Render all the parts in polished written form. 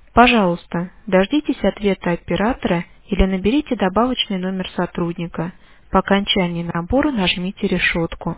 Пожалуйста, дождитесь ответа оператора или наберите добавочный номер сотрудника. По окончании набора нажмите решетку.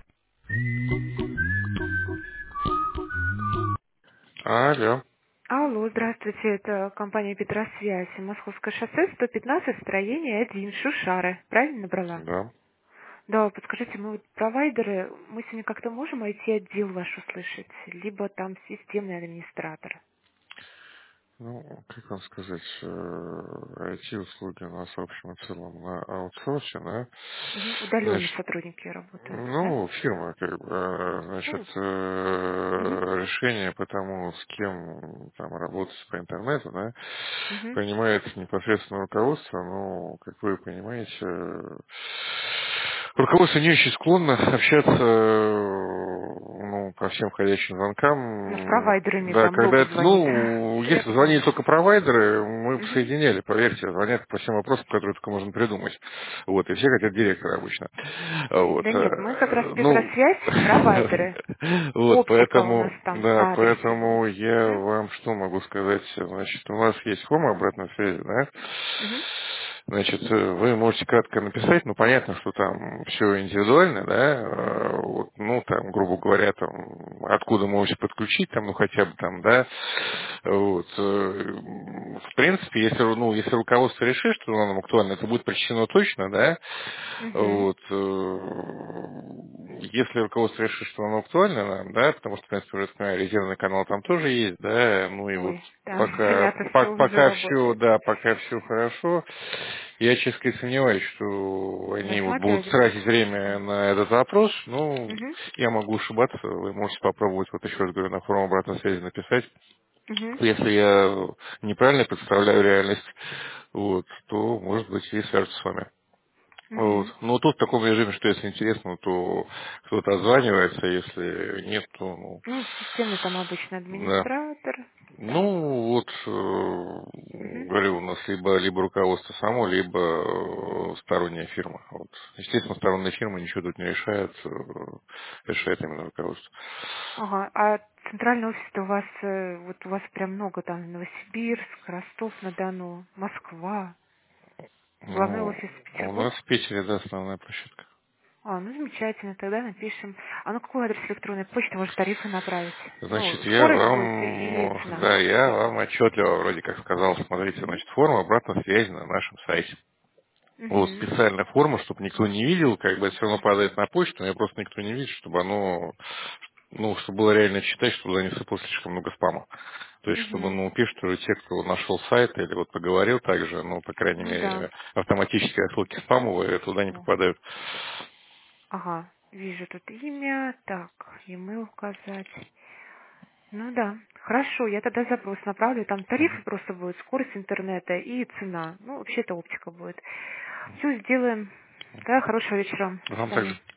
Алло, Алло, здравствуйте, это компания Петросвязь, Московское шоссе, 115, строение 1, Шушары. Правильно набрала? да. Да, подскажите, мы вот провайдеры, мы сегодня как-то можем IT-отдел ваш услышать, либо там системный администратор? Ну, как вам сказать, IT-услуги у нас в общем и целом на аутсорсе, да. Мгм. Удаленные Значит, сотрудники работают, да? ну, фирма, как бы, значит, Ну, мгм, решение по тому, с кем там работать по интернету, да, мгм. принимает непосредственно руководство, но, как вы понимаете, руководство не очень склонно общаться, ну, по всем входящим Ну, с звонкам. провайдерами Да, там когда много это, звонит. ну, Я если звонили поняла. только провайдеры, мы бы Мгм. соединяли, поверьте, звонят по всем вопросам, которые только можно придумать. Вот, и все хотят директора обычно. Вот, Да нет, мы как раз ну, Петросвязь, провайдеры. вот, Оптика у нас поэтому, там да, на адресе поэтому будет. я Мгм. вам что могу сказать, значит, у нас есть форма обратной связи, да, Мгм. значит, вы можете кратко написать, ну, понятно, что там все индивидуально, да, вот, ну, там, грубо говоря, там, откуда можете подключить, там, ну, хотя бы там, да, вот, в принципе, если, ну, если руководство решит, что оно нам актуально, это будет прочтено точно, да, Мгм. вот, если руководство решит, что оно актуально нам, да, потому что, в принципе, уже, так понимаю, резервный канал там тоже есть, да, ну, и вот Ой, там пока, понятно, все уже пока все, работает. да, пока все хорошо, я, честно говоря, сомневаюсь, что они вот будут Рассматривать будут? тратить время на этот запрос. Ну, Угу. я могу ошибаться, вы можете попробовать, вот еще раз говорю, на форум обратной связи написать. Угу. Если я неправильно представляю реальность, вот, то, может быть, и свяжутся с вами. Вот. Угу. Но тут в таком режиме, что если интересно, то кто-то отзванивается, если нет, то, ну, Ну, системный там обычно да. администратор. Так. Ну, вот, Угу. говорю, у нас либо руководство само, либо сторонняя фирма. Вот. Естественно, сторонняя фирма ничего тут не решает, решает именно руководство. Ага, а центральный офис-то у вас, вот у вас прям много там, Новосибирск, Ростов-на-Дону, Москва, главный Ну, офис у нас Петербург. в Питере, да, основная площадка. А, ну замечательно, тогда напишем. А ну какой адрес электронной почты, может тарифы направить? Значит, Ну, я скорость будет или вам, цена? да, я вам отчетливо вроде как сказал, смотрите, Угу. значит, форма обратной связи на нашем сайте. Вот Угу. специальная форма, чтобы никто не видел, как бы это все равно падает на почту, но просто никто не видит, чтобы оно, ну, чтобы было реально читать, чтобы туда не сыпалось слишком много спама. То есть, чтобы, Угу. ну, пишут уже те, кто нашел сайт или вот поговорил также, ну, по крайней Ну да. мере, автоматически отсылки спамовые туда не О. попадают. Ага, вижу тут имя. Так, e-mail указать. Ну да, хорошо, я тогда запрос направлю. Там тарифы просто будут, скорость интернета и цена. Ну, вообще-то оптика будет. Все сделаем. Да, хорошего вечера. До Вам также. свидания.